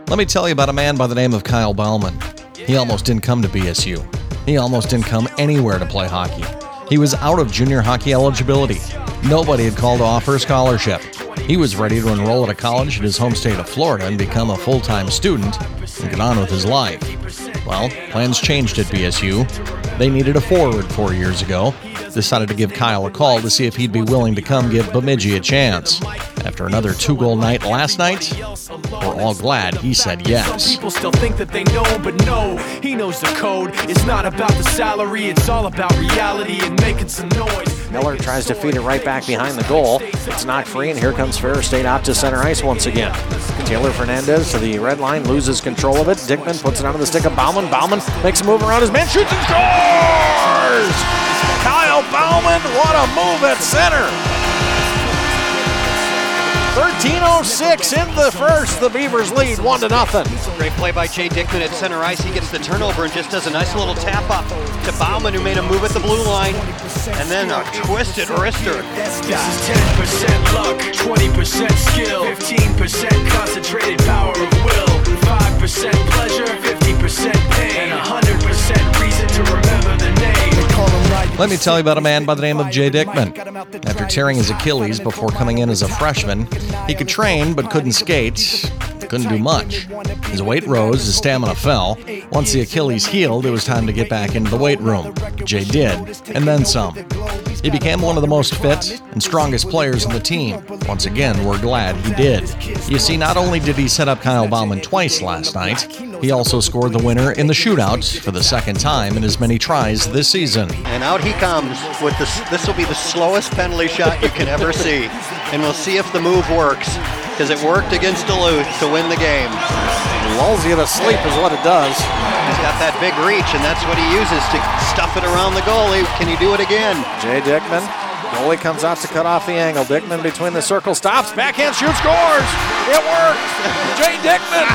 Let me tell you about a man by the name of Kyle Bauman. He almost didn't come to BSU. He almost didn't come anywhere to play hockey. He was out of junior hockey eligibility. Nobody had called to offer a scholarship. He was ready to enroll at a college in his home state of Florida and become a full-time student and get on with his life. Well, plans changed at BSU. They needed a forward 4 years ago. Decided to give Kyle a call to see if he'd be willing to come give Bemidji a chance. After another 2-goal night last night, we're all glad he said yes. Some people still think that they know, but no, he knows the code. It's not about the salary, it's all about reality and making some noise. Miller tries to feed it right back behind the goal. It's knocked free, and here comes Ferris State out to center ice once again. Taylor Fernandez to the red line, loses control of it. Dickman puts it onto the stick of Bauman. Bauman makes a move around his man, shoots and scores! Kyle Bauman, what a move at center! 13:06 in the first. The Beavers lead 1-0. Great play by Jay Dickman at center ice. He gets the turnover and just does a nice little tap up to Bauman, who made a move at the blue line. And then a twisted wrister. This is 10% luck, 20% skill, 15% concentrated power of will, 5% pleasure, 50% pain, and 100% reason to remember the name. Let me tell you about a man by the name of Jay Dickman. After tearing his Achilles before coming in as a freshman, he could train but couldn't skate, couldn't do much. His weight rose, his stamina fell. Once the Achilles healed, it was time to get back into the weight room. Jay did, and then some. He became one of the most fit and strongest players on the team. Once again, we're glad he did. You see, not only did he set up Kyle Bauman twice last night, he also scored the winner in the shootout for the second time in as many tries this season. And out he comes with this will be the slowest penalty shot you can ever see. And we'll see if the move works, because it worked against Duluth to win the game. Lulls you to sleep is what it does. He's got that big reach, and that's what he uses to stuff it around the goalie. Can he do it again? Jay Dickman. Goalie comes out to cut off the angle. Dickman between the circle, stops, backhand shoot, scores! It worked! Jay Dickman!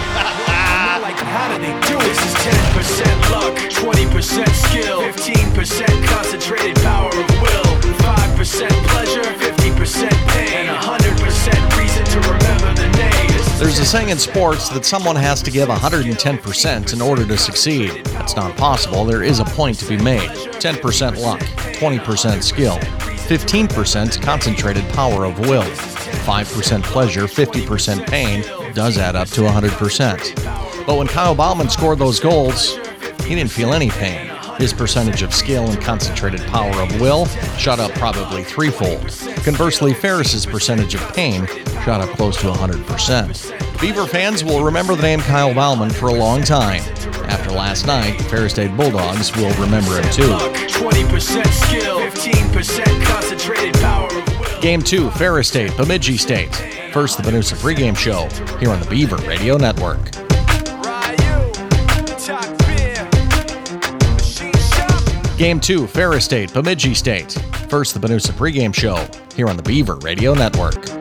How do they do it? This is 10% luck, 20% skill, 15% concentrated power of will, 5% pleasure, 50% pain, and 100% reason to remember the name. There's a saying in sports that someone has to give 110% in order to succeed. That's not possible. There is a point to be made. 10% luck, 20% skill, 15% concentrated power of will, 5% pleasure, 50% pain does add up to 100%. But when Kyle Bauman scored those goals, he didn't feel any pain. His percentage of skill and concentrated power of will shot up probably threefold. Conversely, Ferris's percentage of pain shot up close to 100%. Beaver fans will remember the name Kyle Bauman for a long time. After last night, the Ferris State Bulldogs will remember him too. 20% skill, 15% concentrated power of will. Game 2, Ferris State, Bemidji State. First, the Venusa pregame show here on the Beaver Radio Network. Game 2, Ferris State, Bemidji State. First, the Venusa pregame show here on the Beaver Radio Network.